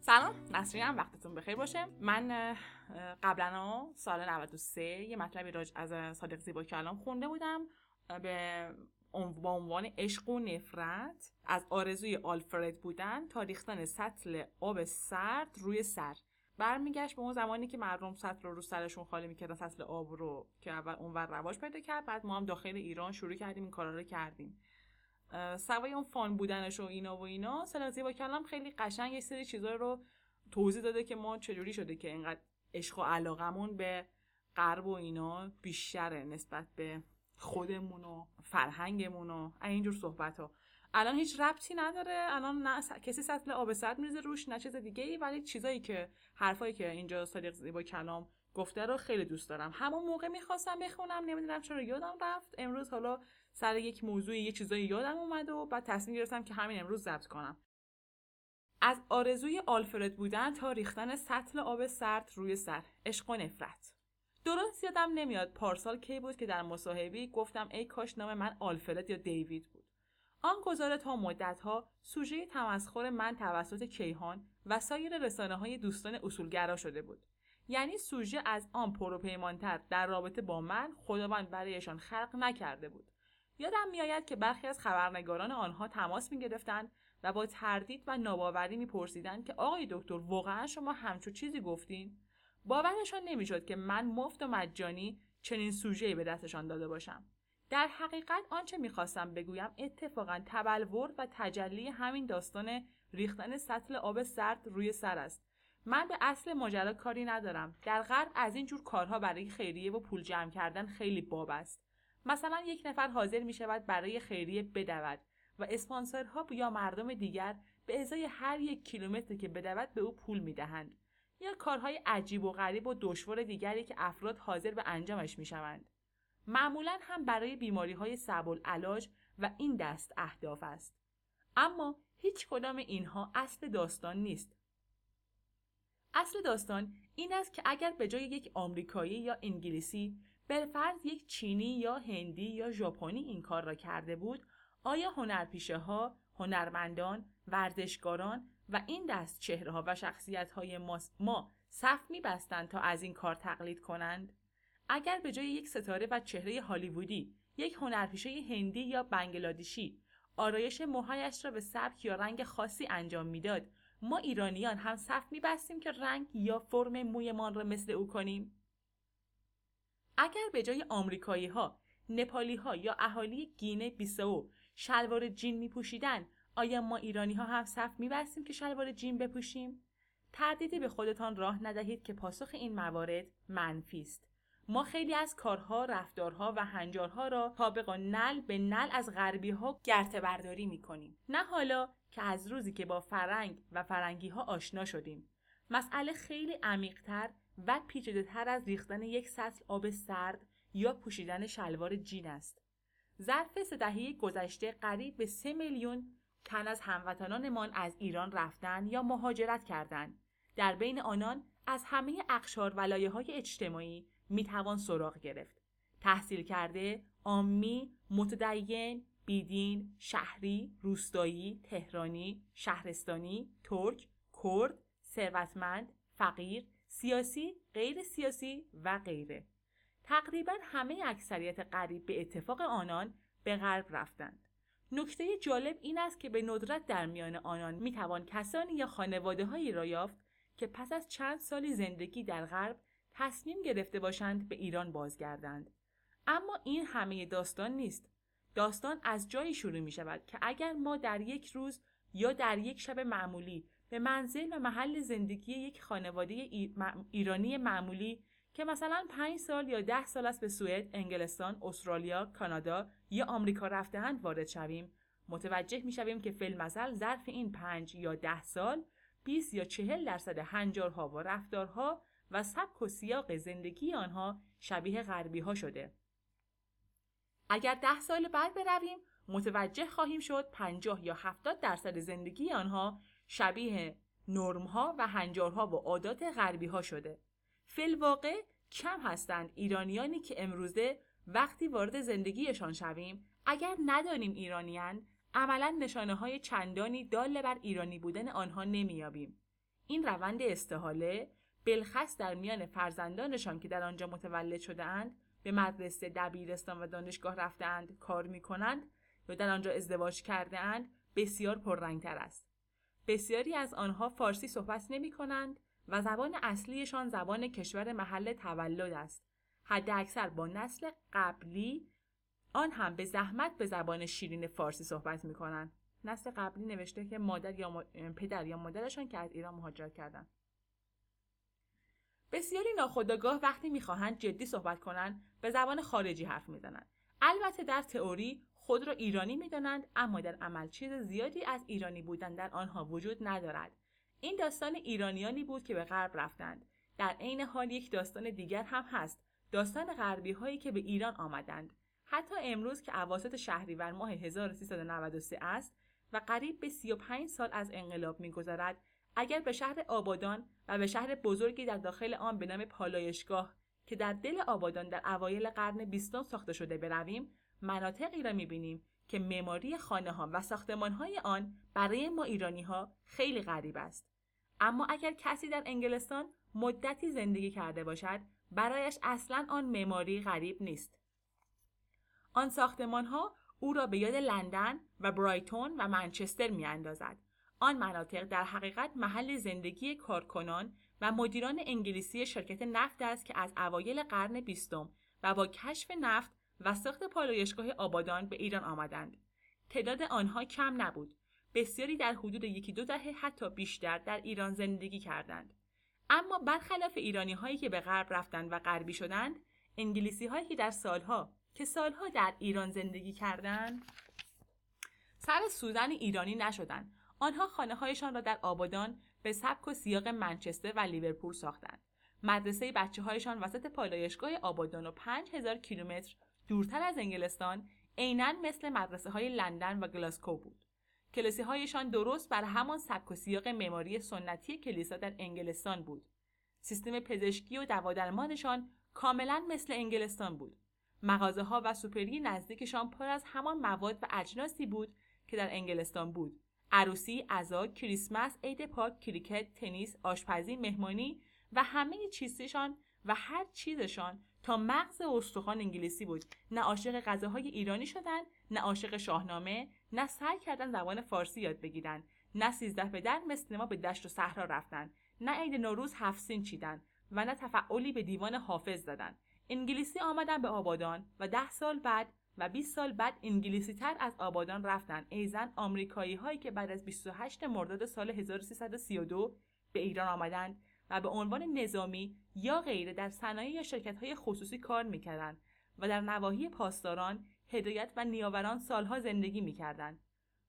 سلام، نسرینم. وقتتون بخیر باشه. من قبلا سال 93 یه مطلبی از صادق زیبا کلام خونده بودم با عنوان عشق و نفرت، از آرزوی آلفرد بودن تا ریختن سطل آب سرد روی سر. برمیگشت به اون زمانی که مردم سطل رو سرشون خالی میکردن، سطل آب رو که اول اونور رواج پیدا کرد. بعد ما هم داخل ایران شروع کردیم این کارا رو کردیم. سوای اون فان بودنش و اینا صادق زیبا کلام خیلی قشنگ یه سری چیزا رو توضیح داده که ما چجوری شده که اینقدر عشق و علاقمون به غرب و اینا بیشتره نسبت به خودمون و فرهنگمون و اینجور صحبت ها. الان هیچ ربطی نداره، الان نه کسی سطل آب سرد میریزه روش نه چیز دیگه ای، ولی چیزایی که حرفایی که اینجا صادق زیبا کلام گفته رو خیلی دوست دارم. همون موقع میخواستم بخونم، نمیدونم چرا یادم رفت. امروز حالا سر یک موضوعی یه چیزایی یادم اومد و بعد تصمیم گرفتم که همین امروز ضبط کنم. از آرزوی آلفرد بودن تا ریختن سطل آب سرد روی سر، عشق و نفرت. درست یادم نمیاد پارسال کی بود که در مصاحبه‌ای گفتم ای کاش نام من آلفرد یا دیوید بود. آن گزاره تا مدت‌ها سوژه تمسخر من توسط کیهان و سایر رسانه‌های دوستان اصولگرا شده بود. یعنی سوژه از آن پروپیمانتر در رابطه با من خداوند برایشان خلق نکرده بود. یادم میآید که برخی از خبرنگاران آنها تماس می‌گرفتند و با تردید و ناباوری می‌پرسیدند که آقای دکتر واقعا شما همچون چیزی گفتین؟ باورشان نمی‌شد که من مفت و مجانی چنین سوژه‌ای به دستشان داده باشم. در حقیقت آنچه می‌خواستم بگویم اتفاقاً تبلور و تجلی همین داستان ریختن سطل آب سرد روی سر است. من به اصل ماجرا کاری ندارم. در غرب از این جور کارها برای خیریه و پول جمع کردن خیلی باب است. مثلا یک نفر حاضر می شود برای خیریه بدود و اسپانسرها یا مردم دیگر به ازای هر 1 کیلومتری که بدود به او پول می دهند. یا کارهای عجیب و غریب و دشوار دیگری که افراد حاضر به انجامش می شوند. معمولا هم برای بیماری‌های صعب العلاج و این دست اهداف است. اما هیچ کدام اینها اصل داستان نیست. اصل داستان این است که اگر به جای یک آمریکایی یا انگلیسی بالفرض یک چینی یا هندی یا ژاپنی این کار را کرده بود، آیا هنرپیشه‌ها، هنرمندان، ورزشکاران و این دست چهره‌ها و شخصیت‌های ما صف می‌بستند تا از این کار تقلید کنند؟ اگر به جای یک ستاره و چهره هالیوودی یک هنرپیشه هندی یا بنگلادشی آرایش موهایش را به سبک یا رنگ خاصی انجام میداد، ما ایرانیان هم صف می‌بستیم که رنگ یا فرم مویمان را مثل او کنیم؟ اگر به جای آمریکایی‌ها، نپالی‌ها یا اهالی گینه بیساو شلوار جین می‌پوشیدند، آیا ما ایرانی‌ها هم صف می‌بستیم که شلوار جین بپوشیم؟ تردیدی به خودتان راه ندهید که پاسخ این موارد منفی است. ما خیلی از کارها، رفتارها و هنجارها را طابق نعل به نعل از غربی‌ها گرته برداری می‌کنیم. نه حالا که از روزی که با فرنگ و فرنگی‌ها آشنا شدیم. مسئله خیلی عمیق‌تر و پیچیده‌تر از ریختن یک سطل آب سرد یا پوشیدن شلوار جین است. ظرف 3 دهه گذشته قریب به 3 میلیون تن از هموطنانمان از ایران رفتن یا مهاجرت کردند. در بین آنان از همه اقشار و لایه‌های اجتماعی میتوان سراغ گرفت. تحصیل کرده، عامی، متدین، بیدین، شهری، روستایی، تهرانی، شهرستانی، ترک، کرد، ثروتمند، فقیر، سیاسی، غیر سیاسی و غیره. تقریباً همه اکثریت قریب به اتفاق آنان به غرب رفتند. نکته جالب این است که به ندرت در میان آنان میتوان کسانی یا خانواده‌هایی را یافت که پس از چند سالی زندگی در غرب تصمیم گرفته باشند به ایران بازگردند. اما این همه داستان نیست. داستان از جایی شروع می شود که اگر ما در یک روز یا در یک شب معمولی به منزل و محل زندگی یک خانواده ایرانی معمولی که مثلا 5 سال یا 10 سال است به سوئد، انگلستان، استرالیا، کانادا یا آمریکا رفته‌اند وارد شویم، متوجه می‌شویم که فی‌المثل ظرف این 5 یا 10 سال 20 یا 40% هنجارها و رفتارها و سبک و سیاق زندگی آنها شبیه غربی‌ها شده. اگر 10 سال بعد برویم متوجه خواهیم شد 50 یا 70% زندگی آنها شبیه نرم‌ها و هنجارها و عادات غربی‌ها شده. فی‌الواقع کم هستند ایرانیانی که امروزه وقتی وارد زندگیشان شویم اگر ندانیم ایرانیان عملاً نشانه‌های چندانی دال بر ایرانی بودن آنها نمی‌یابیم. این روند استحاله بالخص در میان فرزندانشان که در آنجا متولد شده‌اند، به مدرسه، دبیرستان و دانشگاه رفته‌اند، کار می‌کنند یا در آنجا ازدواج کرده‌اند، بسیار پررنگ‌تر است. بسیاری از آنها فارسی صحبت نمی‌کنند و زبان اصلیشان زبان کشور محل تولد است. حداکثر با نسل قبلی آن هم به زحمت به زبان شیرین فارسی صحبت می‌کنند. نسل قبلی نوشته که پدر یا مادرشان که از ایران مهاجرت کردند. بسیاری ناخودآگاه وقتی می‌خواهند جدی صحبت کنند به زبان خارجی حرف می‌زنند. البته در تئوری خود را ایرانی می‌دانند، اما در عمل چیز زیادی از ایرانی بودن در آنها وجود ندارد. این داستان ایرانیانی بود که به غرب رفتند. در عین حال یک داستان دیگر هم هست، داستان غربی‌هایی که به ایران آمدند. حتی امروز که اواسط شهریور ماه 1393 است و قریب به 35 سال از انقلاب می‌گذرد، اگر به شهر آبادان و به شهر بزرگی در داخل آن به نام پالایشگاه که در دل آبادان در اوایل قرن 20 ساخته شده برویم، مناطقی را می‌بینیم که معماری خانه‌ها و ساختمان‌های آن برای ما ایرانی‌ها خیلی غریب است. اما اگر کسی در انگلستان مدتی زندگی کرده باشد، برایش اصلاً آن معماری غریب نیست. آن ساختمان‌ها او را به یاد لندن و برایتون و منچستر می‌اندازد. آن مناطق در حقیقت محل زندگی کارکنان و مدیران انگلیسی شرکت نفت است که از اوایل قرن 20 و با کشف نفت و ساخت پالایشگاه آبادان به ایران آمدند. تعداد آنها کم نبود. بسیاری در حدود 1-2 دهه حتی بیشتر در ایران زندگی کردند. اما برخلاف ایرانی‌هایی که به غرب رفتند و غربی شدند، انگلیسی‌هایی که سالها در ایران زندگی کردند، سر سوزن ایرانی نشدند. آنها خانه‌هایشان را در آبادان به سبک و سیاق منچستر و لیورپول ساختند. مدرسه بچه‌هایشان وسط پالایشگاه آبادان و 5000 کیلومتر دورتر از انگلستان عیناً مثل مدرسه‌های لندن و گلاسکو بود. کلیساهایشان درست بر همان سبک و سیاق معماری سنتی کلیسا در انگلستان بود. سیستم پزشکی و دوادرمانشان کاملاً مثل انگلستان بود. مغازه‌ها و سوپری نزدیکشان پر از همان مواد و اجناسی بود که در انگلستان بود. عروسی، عزا، کریسمس، عید پاک، کریکت، تنیس، آشپزی، مهمانی و همه چیزشان و هر چیزشان تا مغز استخوان انگلیسی بود. نه عاشق غذاهای ایرانی شدند، نه عاشق شاهنامه، نه سعی کردن زبان فارسی یاد بگیرن، نه 13 به در مثل ما به دشت و صحرا رفتن، نه عید نوروز 7 سین چیدن و نه تفعلی به دیوان حافظ زدن. انگلیسی آمدن به آبادان و 10 سال بعد و 20 سال بعد انگلیسی تر از آبادان رفتن. ایزن آمریکایی هایی که بعد از 28 مرداد سال 1332 به ایران آمدند و به عنوان نظامی یا غیره در صنایع یا شرکت‌های خصوصی کار می‌کردند و در نواحی پاسداران، هدایت و نیاوران سالها زندگی می‌کردند.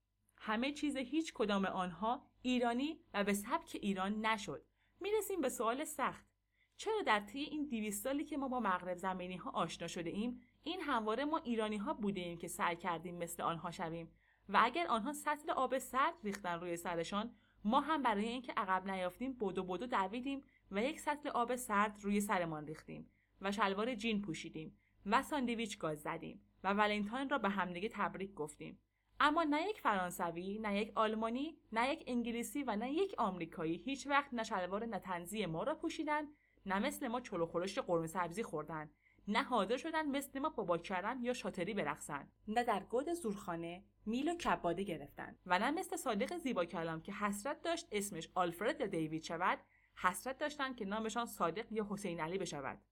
همه چیز هیچ کدام آنها ایرانی و به سبک ایران نشد. می‌رسیم به سوال سخت. چرا در طی این 200 سالی که ما با مغرب زمینی‌ها آشنا شده ایم، این همواره ما ایرانی‌ها بودیم که سعی کردیم مثل آنها شویم و اگر آنها سطل آب سرد ریختن روی سرشان، ما هم برای اینکه عقب نیافتیم بدو دویدیم و یک سطل آب سرد روی سرمان ریختیم و شلوار جین پوشیدیم و ساندویچ گاز زدیم و ولنتاین را به همدیگه تبریک گفتیم. اما نه یک فرانسوی، نه یک آلمانی، نه یک انگلیسی و نه یک آمریکایی هیچ وقت نه شلوار نتنزی ما را پوشیدن، نه مثل ما چلو خورشت قرمه سبزی خوردن، نه حاضر شدن مثل ما بابا کرم یا شاتری برقصن، نه در گود زورخانه میل و کباده گرفتن و نه مثل صادق زیبا کلام که حسرت داشت اسمش آلفرد یا دیوید شود، حسرت داشتن که نامشان صادق یا حسین علی بشود.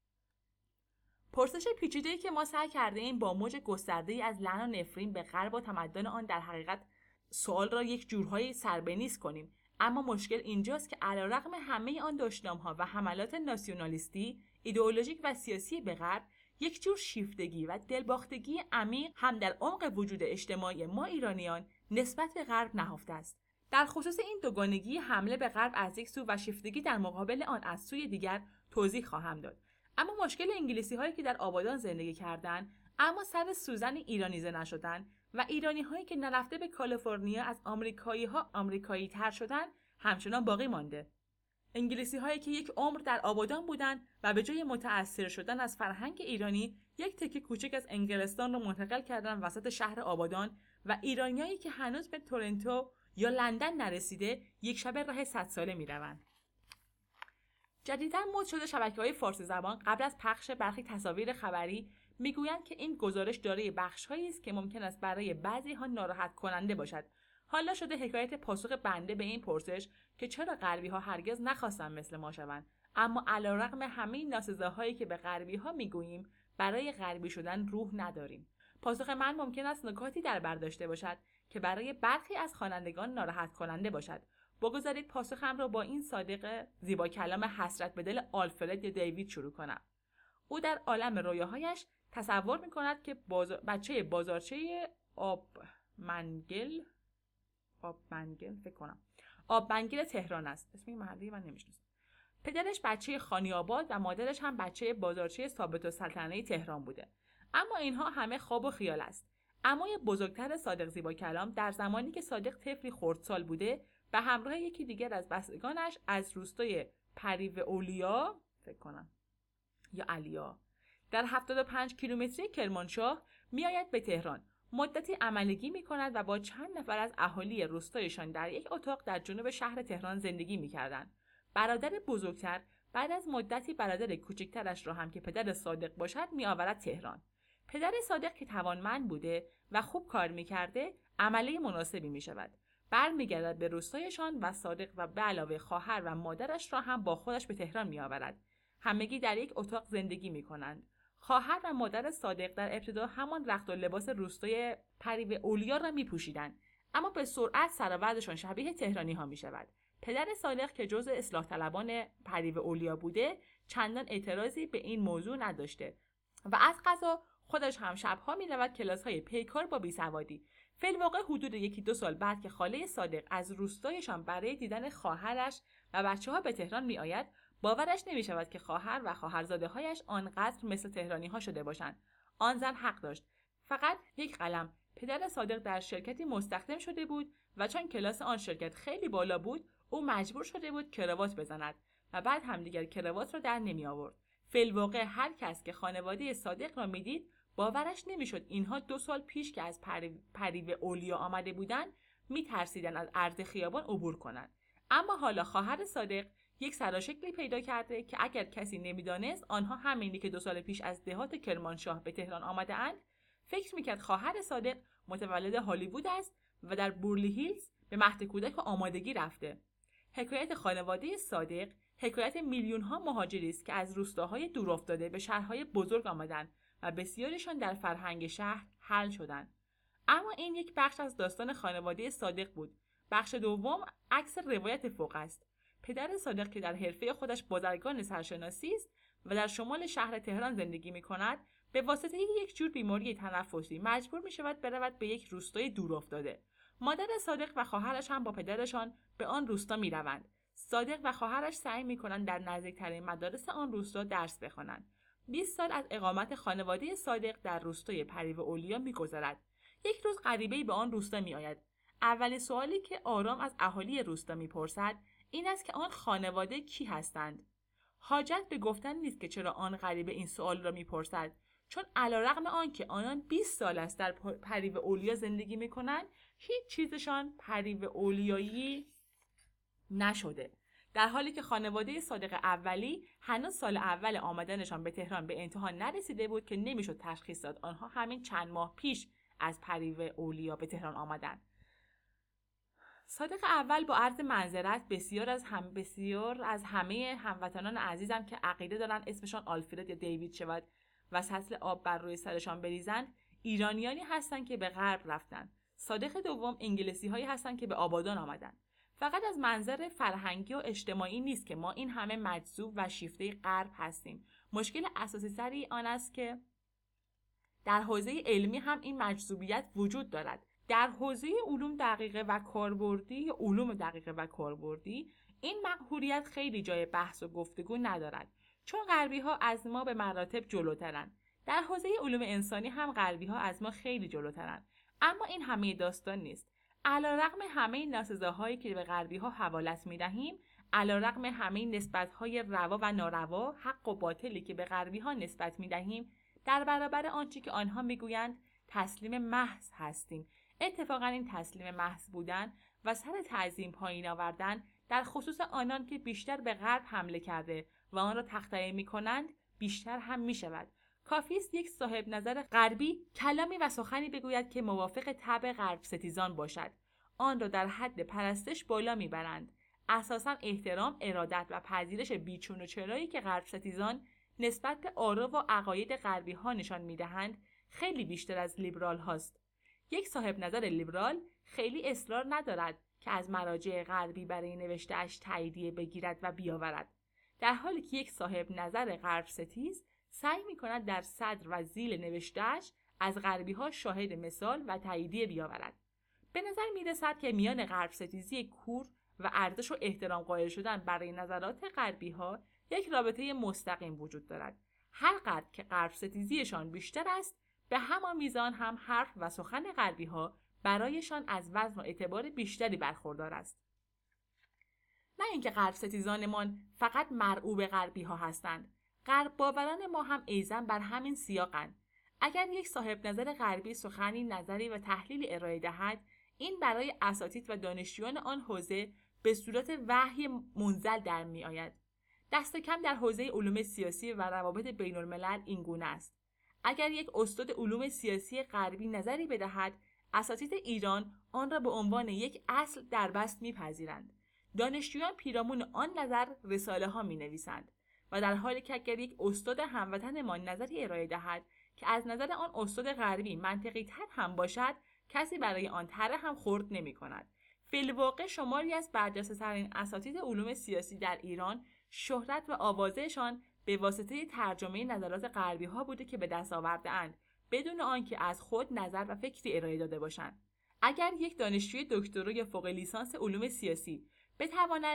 پرسش پیچیده‌ای که ما سعی کرده ایم با موج گسترده‌ای از لعن و نفرین به غرب و تمدن آن در حقیقت سوال را یک جورهایی سربه‌نیز کنیم، اما مشکل اینجاست که علیرغم همه آن دشنام‌ها و حملات ناسیونالیستی، ایدئولوژیک و سیاسی به غرب، یک جور شیفتگی و دلباختگی عمیق هم در عمق وجود اجتماعی ما ایرانیان نسبت به غرب نهفته است. در خصوص این دوگانگی حمله به غرب از یک سو و شیفتگی در مقابل آن از سوی دیگر توضیح خواهم داد. اما مشکل انگلیسی‌هایی که در آبادان زندگی کردند اما سر سوزن ایرانیزه نشدند و ایرانی‌هایی که نرفته به کالیفرنیا از آمریکایی‌ها آمریکایی‌تر شدند همچنان باقی مانده. انگلیسی‌هایی که یک عمر در آبادان بودند و به جای متأثر شدن از فرهنگ ایرانی یک تکه کوچک از انگلستان را منتقل کردند وسط شهر آبادان و ایرانیایی که هنوز به تورنتو یا لندن نرسیده یک شب راه 100 ساله میروند. جدیداً مد شده شبکه‌های فارسی زبان قبل از پخش برخی تصاویر خبری میگویند که این گزارش دارای بخش‌هایی است که ممکن است برای بعضی‌ها ناراحت کننده باشد. حالا شده حکایت پاسخ بنده به این پرسش که چرا غربی‌ها هرگز نخواستند مثل ما شوند، اما علیرغم همه ناسزاهایی که به غربی‌ها میگوییم برای غربی شدن روح نداریم. پاسخ من ممکن است نکاتی در بر داشته باشد که برای برخی از خوانندگان ناراحت کننده باشد. بگذارید پاسخم را با این صادق زیبا کلام حسرت به دل آلفرد یا دیوید شروع کنم. او در عالم رویاهایش تصور می‌کند که بچه بازارچه آبمنگل تهران است. اسم این محله من نمی‌شناسم. پدرش بچه خانی‌آباد و مادرش هم بچه بازارچه ثابت السلطنه تهران بوده. اما اینها همه خواب و خیال است. عموی بزرگتر صادق زیبا کلام در زمانی که صادق طفلی خردسال بوده به همراه یکی دیگر از بستگانش از روستای پریو اولیا یا علیا در 75 کیلومتری کرمانشاه میآید به تهران. مدتی عملگی می‌کند و با چند نفر از اهالی روستایشان در یک اتاق در جنوب شهر تهران زندگی می‌کردند. برادر بزرگتر بعد از مدتی برادر کوچکترش را هم که پدر صادق باشد میآورد تهران. پدر صادق که توانمند بوده و خوب کار می‌کرده عمله مناسبی می‌شود. برمیگردد به روستایشان و صادق و به علاوه خواهر و مادرش را هم با خودش به تهران میآورد. همگی در یک اتاق زندگی می‌کنند. خواهر و مادر صادق در ابتدا همان رخت و لباس روستای پریو اولیا را می‌پوشیدند، اما به سرعت سر و وضعشان شبیه تهرانی‌ها می‌شود. پدر صادق که جزء اصلاح طلبان پریو اولیا بوده چندان اعتراضی به این موضوع نداشته و از قضا خودش هم شب‌ها می‌رود کلاس‌های پیکار با بیسوادی. فی‌الواقع حدود 1-2 سال بعد که خاله صادق از روستایشان برای دیدن خواهرش و بچه‌ها به تهران می‌آید، باورش نمی‌شود که خواهر و خواهرزاده‌هایش آنقدر مثل تهرانی‌ها شده باشند. آن زن حق داشت. فقط یک قلم. پدر صادق در شرکتی مستخدم شده بود و چون کلاس آن شرکت خیلی بالا بود، او مجبور شده بود کراوات بزند و بعد هم دیگر کراوات را در نمی‌آورد. فی‌الواقع هر کس که خانواده صادق را می‌دید باورش نمی‌شد اینها 2 سال پیش که از پریو اولیا آمده بودند می‌ترسیدند از عرض خیابان عبور کنند. اما حالا خواهر صادق یک سراشکلی پیدا کرده که اگر کسی نمی‌دانست آنها همینی که 2 سال پیش از دهات کرمانشاه به تهران آمده‌اند، فکر می‌کرد خواهر صادق متولد هالیوود است و در بورلی هیلز به مهد کودک آمادگی رفته. حکایت خانواده صادق حکایت میلیون‌ها مهاجری است که از روستاهای دورافتاده به شهرهای بزرگ آمدند و بسیارشان در فرهنگ شهر حل شدند. اما این یک بخش از داستان خانواده صادق بود. بخش دوم عکس روایت فوق است. پدر صادق که در حرفه خودش بازرگان سرشناسی است و در شمال شهر تهران زندگی می‌کند، به واسطه یک جور بیماری تنفسی مجبور می‌شود برود به یک روستای دورافتاده. مادر صادق و خواهرش هم با پدرشان به آن روستا می‌روند. صادق و خواهرش سعی می‌کنند در نزدیکترین مدارس آن روستا درس بخوانند. 20 سال از اقامت خانواده صادق در روستای پریو اولیا می‌گذرد. یک روز غریبه‌ای به آن روستا می‌آید. اولین سوالی که آرام از اهالی روستا می‌پرسد این است که آن خانواده کی هستند. حاجت به گفتن نیست که چرا آن غریبه این سوال را می‌پرسد، چون علیرغم آنکه آنان 20 سال است در پریو اولیا زندگی می‌کنند، هیچ چیزشان پریو اولیایی نشده. در حالی که خانواده صادق اولی هنوز سال اول آمدنشان به تهران به انتها نرسیده بود که نمیشد تشخیص داد آنها همین چند ماه پیش از پریو اولیا به تهران آمدند. صادق اول با عرض معذرت بسیار از همه هموطنان عزیزم که عقیده دارن اسمشان آلفرد یا دیوید شود و سطل آب بر روی سرشان بریزند، ایرانیانی هستند که به غرب رفتند. صادق دوم انگلیسی هایی هستند که به آبادان آمدند. فقط از منظر فرهنگی و اجتماعی نیست که ما این همه مجذوب و شیفته غرب هستیم. مشکل اساسی سری آن است که در حوزه علمی هم این مجذوبیت وجود دارد. در حوزه علوم دقیقه و کاربردی این مقهوریت خیلی جای بحث و گفتگو ندارد، چون غربی ها از ما به مراتب جلوترند. در حوزه علوم انسانی هم غربی ها از ما خیلی جلوترند، اما این همه داستان نیست. علیرغم همه ناسزاهایی که به غربی ها حوالت می‌دهیم، علیرغم همه نسبت‌های روا و ناروا، حق و باطلی که به غربی ها نسبت می‌دهیم، در برابر آنچه که آنها می‌گویند تسلیم محض هستیم. اتفاقا این تسلیم محض بودن و سر تعظیم پایین آوردن در خصوص آنان که بیشتر به غرب حمله کرده و آن را تخطئه می‌کنند بیشتر هم می‌شود. کافی است یک صاحب نظر غربی کلامی و سخنی بگوید که موافق طبع غرب ستیزان باشد، آن را در حد پرستش بالا میبرند. اساساً احترام، ارادت و پذیرش بیچون و چرایی که غرب ستیزان نسبت به آرا و عقاید غربی ها نشان میدهند خیلی بیشتر از لیبرال هاست. یک صاحب نظر لیبرال خیلی اصرار ندارد که از مراجع غربی برای نوشته‌اش تاییدیه بگیرد و بیاورد، در حالی که یک صاحب نظر غرب ستیز سعی می‌کند در صدر و ذیل نوشته‌اش از غربی‌ها شاهد مثال و تاییدیه بیاورد. به نظر می‌رسد که میان غرب ستیزی کور و ارزش و احترام قائل شدن برای نظرات غربی‌ها یک رابطه مستقیم وجود دارد. هر قدر که غرب ستیزیشان بیشتر است، به همان میزان هم حرف و سخن غربی‌ها برایشان از وزن و اعتبار بیشتری برخوردار است. نه اینکه غرب ستیزانمان فقط مرعوب غربی‌ها هستند. غرب باوران ما هم ایزن بر همین سیاقند. اگر یک صاحب نظر غربی سخنی، نظری و تحلیلی ارائه دهد، این برای اساتید و دانشجویان آن حوزه به صورت وحی منزل در می آید. دست کم در حوزه علوم سیاسی و روابط بین الملل این گونه است. اگر یک استاد علوم سیاسی غربی نظری بدهد، اساتید ایران آن را به عنوان یک اصل در بست می‌پذیرند. دانشجویان پیرامون آن نظر رساله ها می‌نویسند و در حالی که اگر یک استاد هموطنمان نظری ارائه دهد که از نظر آن استاد غربی منطقی تر هم باشد، کسی برای آن طرح هم خرد نمی‌کند. فی‌الواقع شماری از برجسته‌ترین اساتید علوم سیاسی در ایران شهرت و آوازهشان به واسطه ترجمه نظرات غربی ها بوده که به دست آورده‌اند، بدون آنکه از خود نظر و فکری ارائه داده باشند. اگر یک دانشجوی دکترا یا فوق لیسانس علوم سیاسی بتواند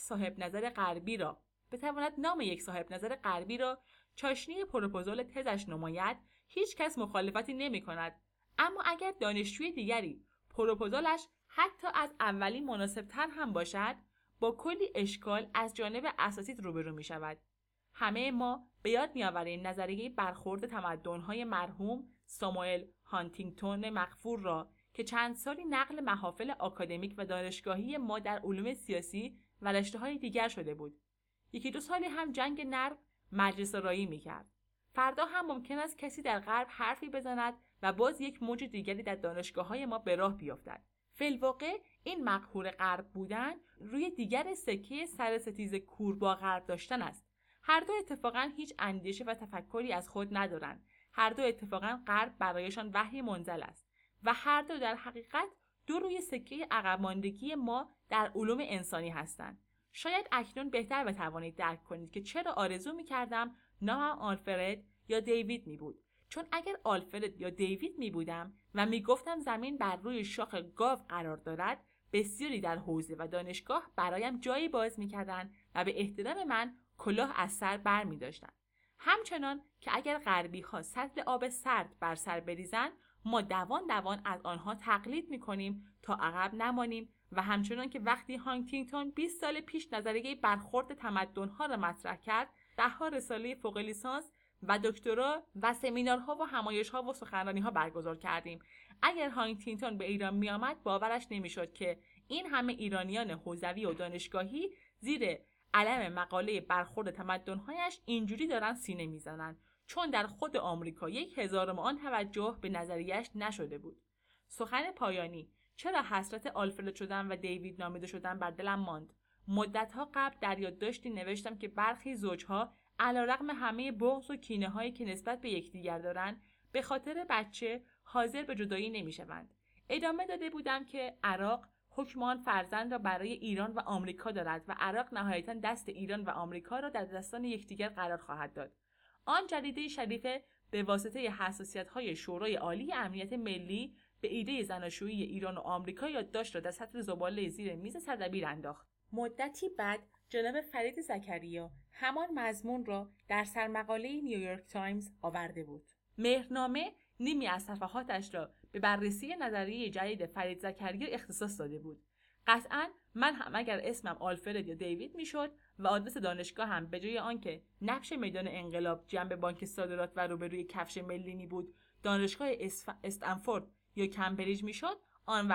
نام یک صاحب نظر غربی را چاشنی پروپوزال تزش نماید، هیچ کس مخالفتی نمی‌کند. اما اگر دانشجوی دیگری پروپوزالش حتی از اولی مناسب‌تر هم باشد، با کلی اشکال از جانب اساتید روبرو می شود. همه ما به یاد می آوریم نظریه برخورد تمدن‌های مرحوم ساموئل هانتینگتون مغفور را که چند سالی نقل محافل آکادمیک و دانشگاهی ما در علوم سیاسی و رشته‌های دیگر شده بود. یکی دو سالی هم جنگ نرد مجلس رایی می کرد. فردا هم ممکن است کسی در غرب حرفی بزند و باز یک موج دیگری در دانشگاه‌های ما به راه بیفتد. فی‌الواقع این مقهور غرب بودن روی دیگر سکه سر ستیز کور با غرب داشتن است. هر دو اتفاقا هیچ اندیشه و تفکری از خود ندارند. هر دو اتفاقا غرب برایشان وحی منزل است و هر دو در حقیقت دو روی سکه عقب ماندگی ما در علوم انسانی هستند. شاید اکنون بهتر بتوانید درک کنید که چرا آرزو می‌کردم نامم آلفرد یا دیوید می بود. چون اگر آلفرد یا دیوید می بودم و می گفتم زمین بر روی شاخ گاو قرار دارد، بسیاری در حوزه و دانشگاه برایم جایی باز می کردن و به احترام من کلاه از سر بر می داشتن. همچنان که اگر غربی ها سطل آب سرد بر سر بریزن، ما دوان دوان از آنها تقلید می کنیم تا عقب نمانیم و همچنان که وقتی هانتینگتون 20 سال پیش نظریه برخورد تمدن‌ها را مطرح کرد، ده‌ها رساله فوق لیسانس و دکترا و سمینارها و همایش‌ها و سخنرانی‌ها برگزار کردیم. اگر هانتینگتون به ایران می‌آمد باورش نمی‌شد که این همه ایرانیان حوزوی و دانشگاهی زیر علم مقاله برخورد تمدن‌هایش اینجوری دارن سینه می‌زنن، چون در خود آمریکا 1000 آن توجه به نظریه‌اش نشده بود. سخن پایانی: چرا حسرت آلفرد شدن و دیوید نامیده شدن بر دلم ماند. مدت‌ها قبل در یادداشتی نوشتم که برخی زوج‌ها علیرغم همه بغض و کینه‌هایی که نسبت به یکدیگر دارند، به خاطر بچه حاضر به جدایی نمی‌شوند. ادامه داده بودم که عراق حکم آن فرزند را برای ایران و آمریکا دارد و عراق نهایتاً دست ایران و آمریکا را در دستان یکدیگر قرار خواهد داد. آن جریده شریفه به واسطه حساسیت‌های شورای عالی امنیت ملی به ایده زناشویی ایران و آمریکا یادداشت را در سطل زباله زیر میز سردبیر انداخت. مدتی بعد جناب فرید زکریا همان مضمون را در سرمقاله نیویورک تایمز آورده بود. مهرنامه نیمی از صفحاتش را به بررسی نظریه جدید فرید زکریا اختصاص داده بود. قطعاً من هم اگر اسمم آلفرد یا دیوید میشد و آدرس دانشگاه هم به جای آنکه نقش میدان انقلاب جنب بانک صادرات و روبروی کفش ملی می بود، دانشگاه استنفورد یا کمبریج میشد، آن وقت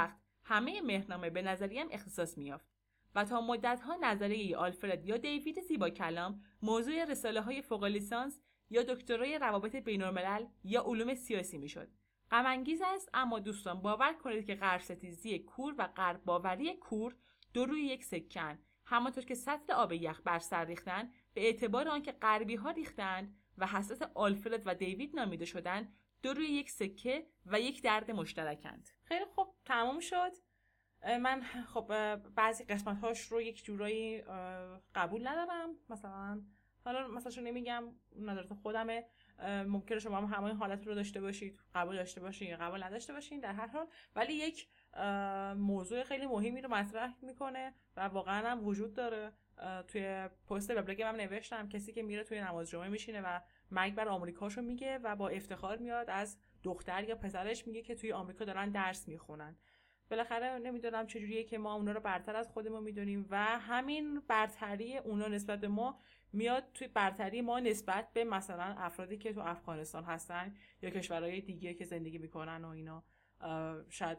همه مهرنامه به نظریم اختصاص می‌یافت و تا مدت‌ها نظریه آلفرد یا دیوید زیبا کلام موضوع رساله‌های فوق لیسانس یا دکترای روابط بین‌الملل یا علوم سیاسی می‌شد. غم انگیز است، اما دوستان باور کنید که غرب ستیزی کور و غرب باوری کور دو روی یک سکه‌اند. همانطور که سطل آب یخ بر سر ریختن به اعتبار آنکه غربی‌ها ریختند و حسرت آلفرد و دیوید نامیده شدند، دو روی یک سکه و یک درد مشترکند. خیلی خوب، تموم شد. من خب بعضی قسمت‌هاش رو یک جورایی قبول ندارم، مثلا چون نمیگم نظرات خودمه، ممکنه شما هم همین حالت رو داشته باشید، قبول داشته باشید یا قبول نداشته باشید. در هر حال ولی یک موضوع خیلی مهمی رو مطرح میکنه و واقعا هم وجود داره. توی پست وبلاگ من نوشتم کسی که میره توی نماز جمعه میشینه و مرگ بر آمریکاشو میگه و با افتخار میاد از دختر یا پسرش میگه که توی آمریکا دارن درس میخونن. بالاخره نمیدونم چجوریه که ما اونا رو برتر از خودمون میدونیم و همین برتری اونا نسبت به ما میاد توی برتری ما نسبت به مثلا افرادی که تو افغانستان هستن یا کشورهای دیگه که زندگی میکنن و اینا. شاید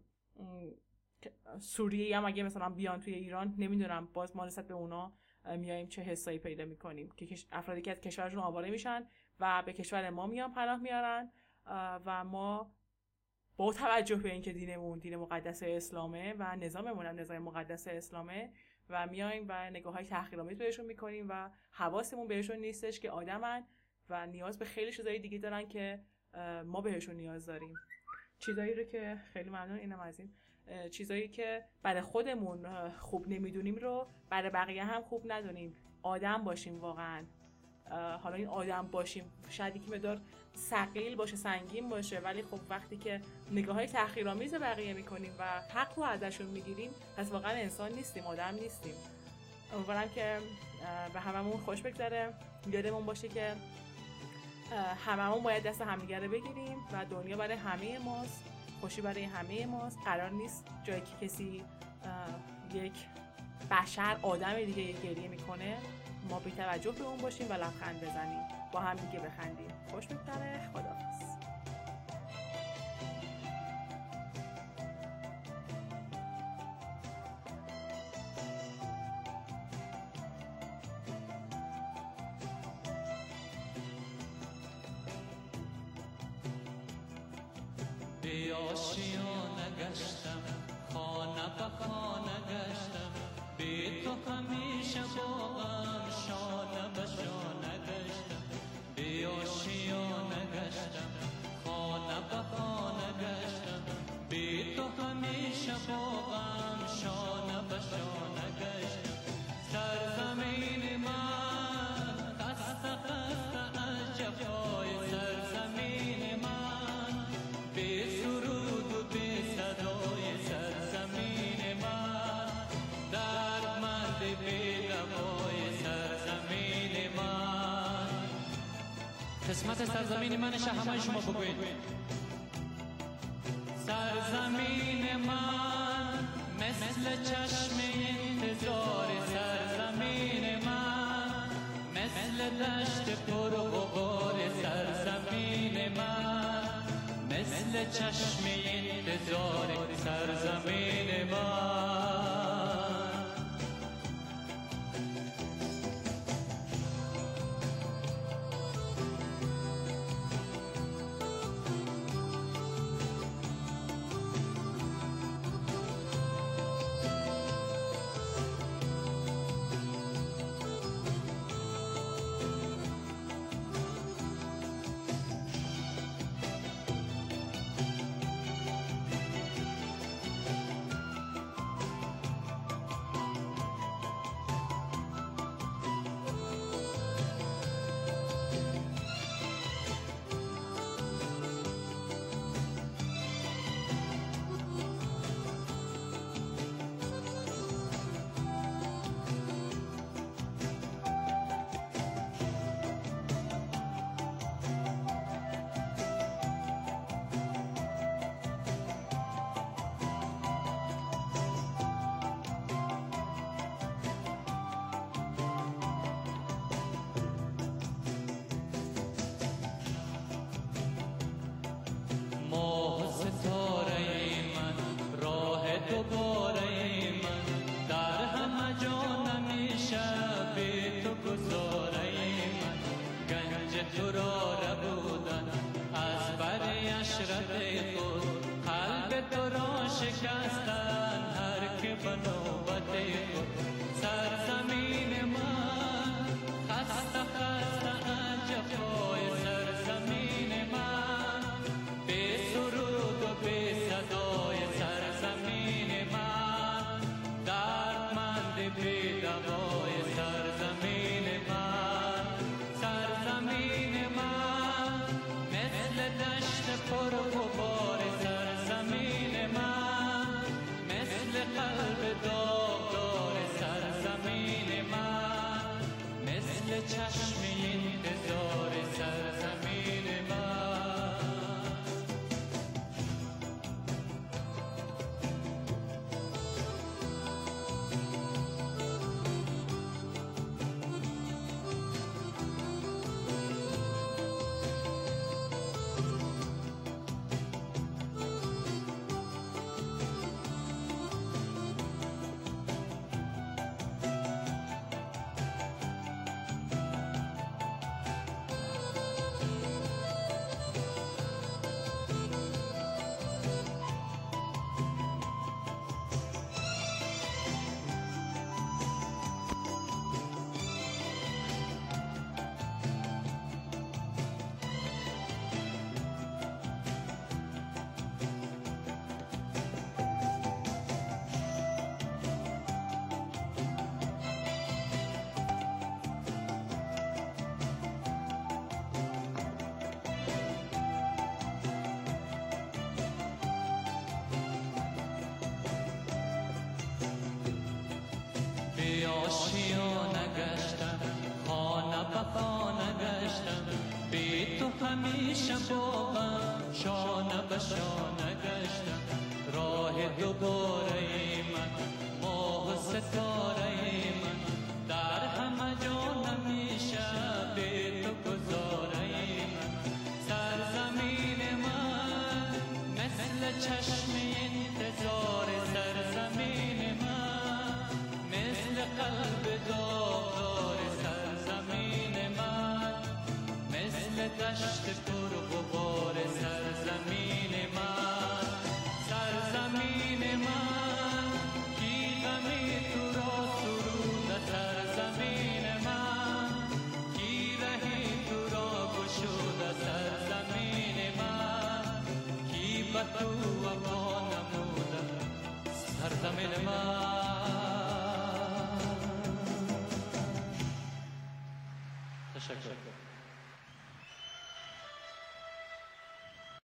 سوریه هم اگه مثلا بیان توی ایران، نمیدونم باز ما نسبت به اونا میایم چه حسایی پیدا میکنیم که افرادی که از کشورشون آواره میشن و به کشور ما میان پناه میارن و ما با توجه به اینکه دینمون دین مقدس اسلامه و نظاممون هم نظام مقدس اسلامه و میایم و نگاه‌های تحقیرآمیز بهشون میکنیم و حواسمون بهشون نیستش که آدمن و نیاز به خیلی چیزای دیگه دارن که ما بهشون نیاز داریم. چیزایی رو که خیلی ممنون اینم از این چیزایی که برای خودمون خوب نمیدونیم رو برای بقیه هم خوب ندونیم. آدم باشیم واقعا. حالا این آدم باشیم شاید یکی مقدار ثقیل باشه، سنگین باشه، ولی خب وقتی که نگاه‌های تحقیرآمیز بقیه میکنیم و حق رو ازشون میگیریم پس واقعا انسان نیستیم، آدم نیستیم. امیدوارم که به هممون خوش بگذره. یادمون باشه که هممون باید دست همدیگه رو بگیریم و دنیا برای همه ماست، خوشی برای همه ماست. قرار نیست جایی که کسی یک بشر آدم دیگه گریه میکنه ما بی توجه به اون باشیم و لبخند بزنیم، با هم دیگه بخندیم. خوش بگذره. خداحافظ. به آشیانه گشتم، خانه به خانه گشتم، به تو همیشه باغم شانه به شانه گشتم. به آشیانه گشتم، خانه به خانه گشتم، به تو همیشه باغم شانه به شانه گشتم. سرزمین من خسته خسته از جفای سرزمین من، به سرود و به صدای سرزمین من، دردمند به دوای سرزمین من. قسمت سرزمین منش همه شما بگوید. سرزمین من مثل چشم انتظار سرزمین من، مثل دشت پر غبار سرزمین من، مثل چشم انتظار سرزمین من. دوای سرزمین من، سرزمین من، مثل دشت پر غبار سرزمین من، مثل قلب داغدار سرزمین من، مثل چشم انتظار سرزمین من. بی آشیانه گشتم، خانه به خانه گشتم، بی تو همیشه با من شانه به شانه گشتم. راه دوباره من، ماه و ستاره من، در همه جا نمیشه بی تو گذاره من. سرزمین من مثل چشم انتظار سرزمین من، مثل قلب داغدار سرزمین من، مثل دشت پر غبار سرزمین من. سرزمین من کی غمی تو را سرود سرزمین من، کی رهی تو را گشود سرزمین من، کی به تو وفا نمود سرزمین من. تشکر.